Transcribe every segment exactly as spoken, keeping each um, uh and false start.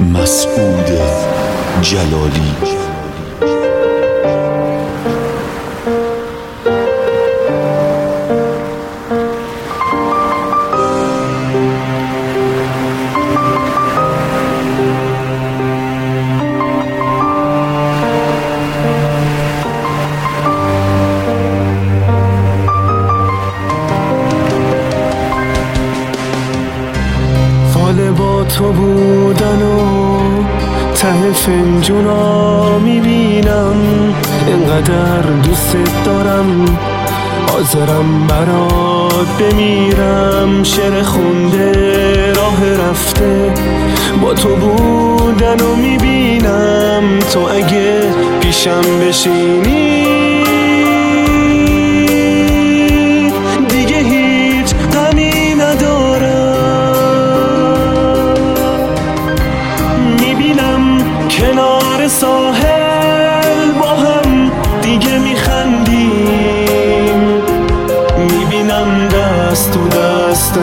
مسعود جلالی. با تو بودن و ته فنجونا میبینم، اینقدر دوست دارم حاضرم برات بمیرم. شعر خونده راه رفته با تو بودن و میبینم، تو اگه پیشم بشینی دیگه هیچ غمی ندارم. کنار ساحل با هم دیگه میخندیم، میبینم دست تو دست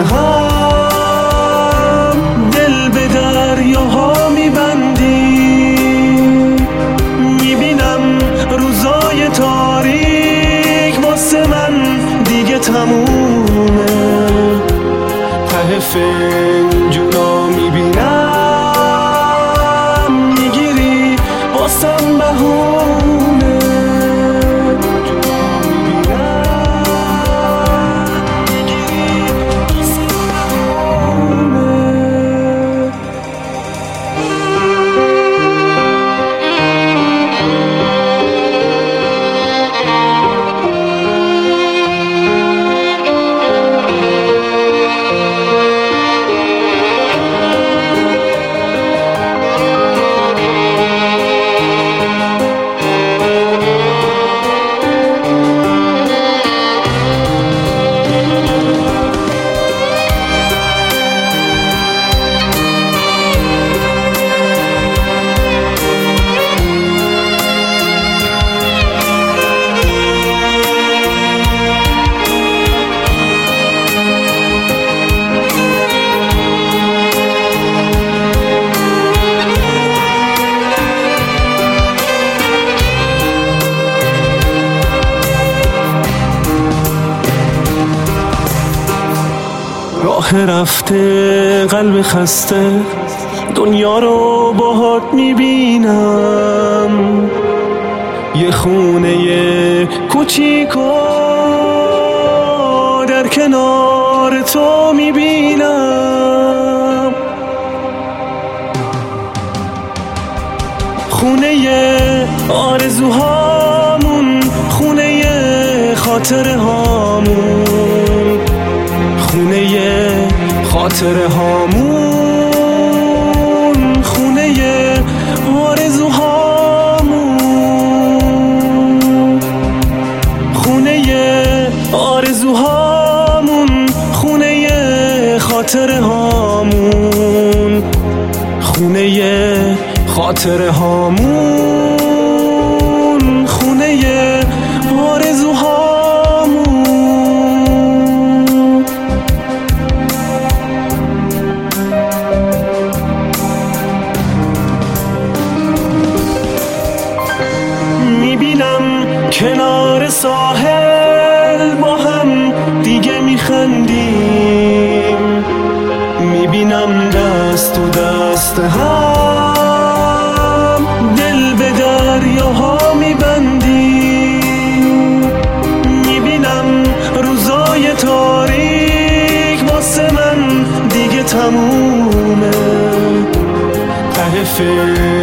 هم دل به دریاها میبندیم. میبینم روزای تاریک واسه من دیگه تمومه، ته فنجونا میبینم واسم بهونه. راه رفته قلب خسته دنیا رو باهات میبینم، یه خونه کوچیکو در کنار تو میبینم. خونه آرزوهامون، خونه خاطره هامون، خونه خاطره هامون، خونه آرزوهامون، خونه آرزوهامون، خونه خاطره هامون، خونه خاطره هامون، خونه آرزوهامون. کنار ساحل با هم دیگه میخندیم، میبینم دست تو دست هم دل به دریاها میبندیم. میبینم روزای تاریک واسه من دیگه تمومه، ته